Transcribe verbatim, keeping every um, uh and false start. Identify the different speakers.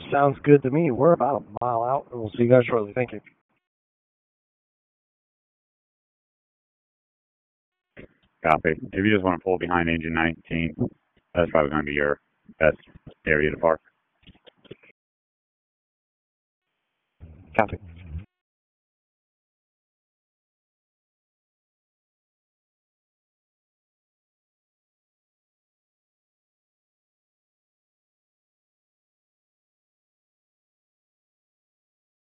Speaker 1: Sounds good to me. We're about a mile out, and we'll see you guys shortly. Thank you.
Speaker 2: Copy. If you just want to pull behind engine nineteen, that's probably going to be your best area to park.
Speaker 1: Copy.